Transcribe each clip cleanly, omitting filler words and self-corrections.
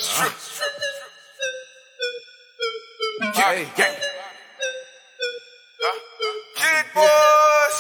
Hey, gang. Kick boys.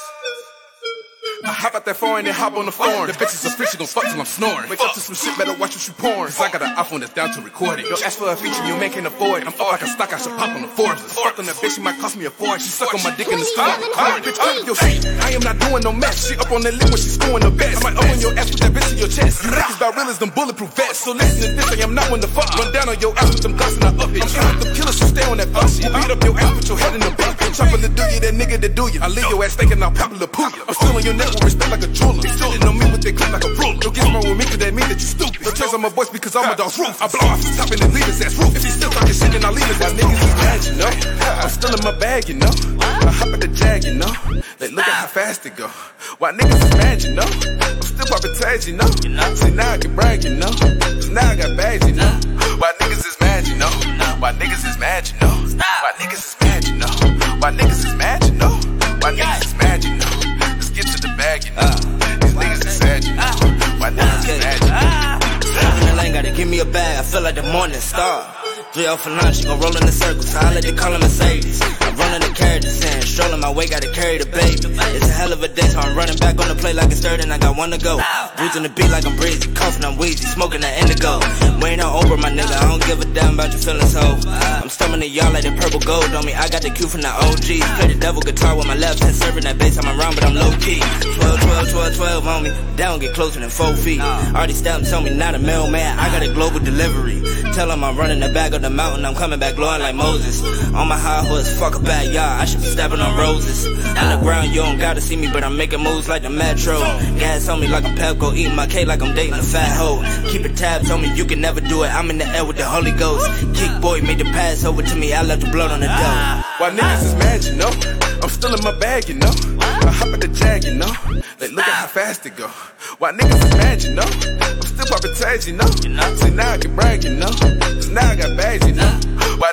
I hop out that foreign and hop on the foreign. The bitches are free, she gon' fuck till I'm snoring. Wake up to some shit, better watch what you pouring. Cause I got an iPhone that's down to record it. Yo, ask for a feature, your man can't afford it. I'm up like a stock, I should pop on the Forbes. Fuck on that bitch, she might cost me a fortune. She suck on my dick in the store. Bitch, yo, shit, I am not doing no mess. She up on that lip when she scoring the best. I might open your ass with that bitch in your chest. You niggas about real as them bulletproof vests. So listen to this, I am not one to fuck. Run down on your ass with them guns and I up it. I'm trying with them killers, so stay on that fuck shit. Beat up your ass with your head in the back. Chopping the do you, that nigga that do you. I leave your ass thinking I'll pop a poo. I'm still on your neck with respect like a jeweler. They sitting on me with their clip like a ruler. Don't get wrong with me cause that mean that you stupid. Don't chase on my voice because I'm a dog's roof. I blow off his top and then leave his ass roof. If he still talking shit then I'll leave his ass. Niggas is mad, you know. I'm still in my bag, you know. I hop at the Jag, you know. Like look at how fast it go. Why niggas is mad, you know. I'm still popping tags, you know. See now I can brag, you know. Now I got bags, you know. Why niggas is mad, you know. Why niggas is mad, you know. Why niggas is mad, you know. Why niggas is mad, you know. Why niggas is mad, you know. Let's get to the bag, you know. These niggas is sad, you know. Why niggas is mad, you know. I ain't gotta give me a bag, I feel like the morning star. 3 off for lunch, she gon' roll in the circles. I let they call her Mercedes. I'm running the carriages in, strolling my way, gotta carry the baby. It's a hell of a day, so I'm running back on the plate like it's third and I got one to go. Bruising the beat like I'm breezy, coughing, I'm wheezy, smoking that indigo. We ain't no Oprah, my nigga, I don't give a damn about your feelings, ho. I'm stumbling y'all like the purple gold on me. I got the cue from the OGs. Play the devil guitar with my left hand, serving that bass, I'm around, but I'm low key. 12, 12, 12, 12 on me. They don't get closer than 4 feet. Already stamped, tell me not a mailman, I got a global delivery. Tell them I'm running the bag of the mountain, I'm coming back glowing like Moses. On my high horse, fuck a bad yard, I should be stepping on roses. Underground, you don't gotta see me, but I'm making moves like the Metro. Gas on me like I'm Pepco, eating my cake like I'm dating a fat hoe. Keeping tabs on me, you can never do it, I'm in the air with the Holy Ghost. Kick boy made the pass over to me, I left the blood on the dough. Why niggas is mad, you know. I'm still in my bag, you know. I hop at the Jag, you know. Like look at how fast it go. Why niggas is mad, you know. I'm still popping tags, you know. See now I can brag, you know. Now I got bags, you know. Why